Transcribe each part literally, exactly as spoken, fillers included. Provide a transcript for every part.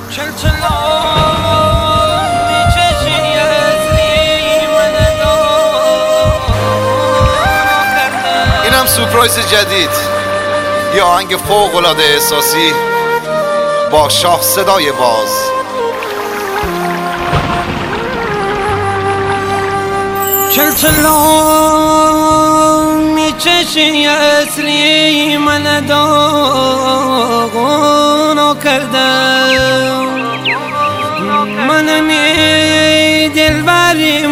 اینم سورپرایز جدید، یه آهنگ فوق العاده احساسی با شاه صدای باز. چلچلا میچشی اصلی من داغونو کردم، من می دلبری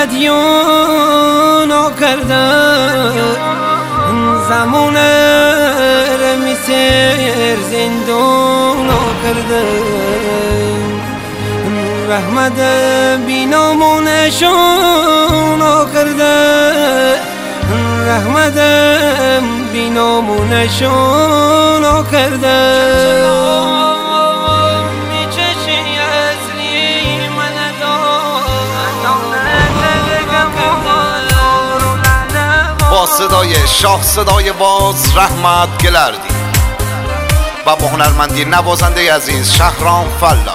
مدیونو کردم، زمان رمی سر زندونو کردم، رحمت بینامونشونو کرده، رحمت بینامونشونو کرده. با صدای شاه صدای باز رحمت گلردی و با هنرمندی نوازنده عزیز شهرام فلا.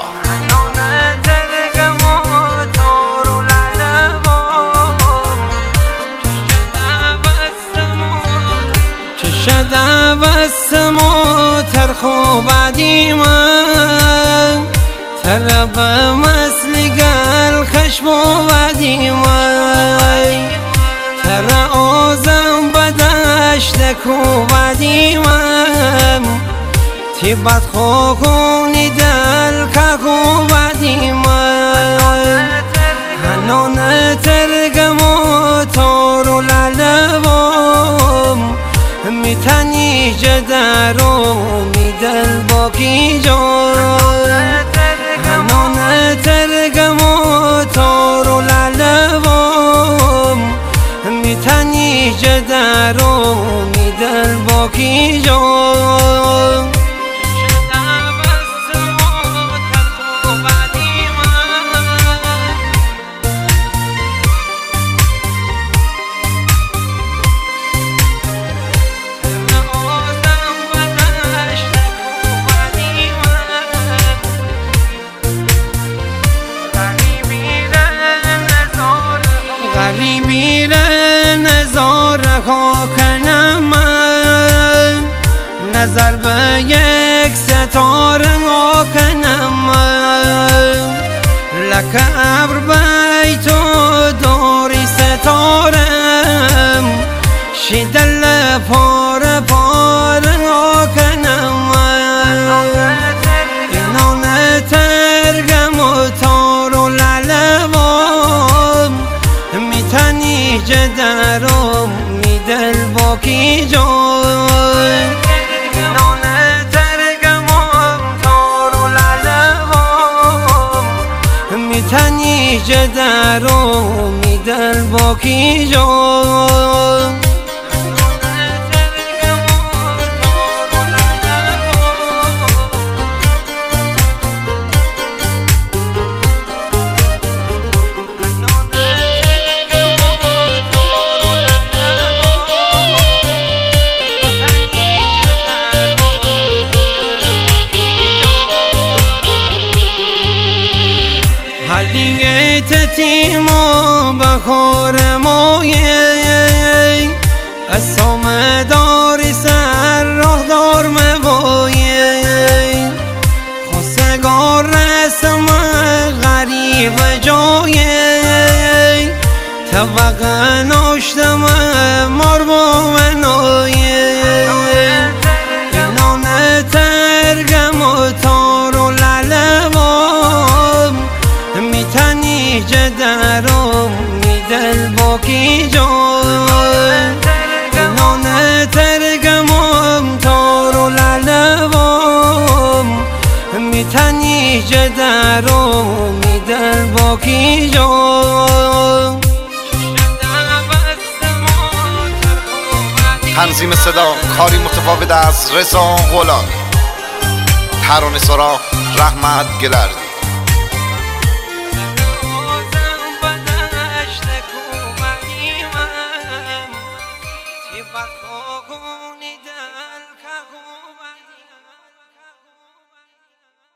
شده بستم و ترخو بعدی من طرف مثل گل خشم و بعدی من تر آزم بدشت کو بعدی من تی بد خوکونی دل که کو بعدی من هنون ترگم و تارو لالبام میتنی جدارو میدل باکی جان هنون ترگم و تارو لالبام میتنی جدارو میدل باکی جان. غریبی ره نظاره ها کنم من، نظر به یک ستاره ها کنم من، لکه ابر بیت و داری ستارم شیدل پاره پاره ها کنم من، اینان ترگم و تارو لالبام میتنی جدارم میدل باکی جان اینان ترگم و تارو لالبام میتنی جدارم میدل باکی جان. حلیه تتیم و بخور مایه اسام داری سر راه دار موایه خواستگار رسم غریب جایه طبق ناشتم مار با منایه اینان ترگم و تارو لالبام میتنی جدارم میدل باکی جان اینان ترگم و تارو لالبام میتنی جدارم میدل باکی جان. تنظیم صدا کاری متفاوت از رضا غلامی، ترانه سرا رحمت گلردی.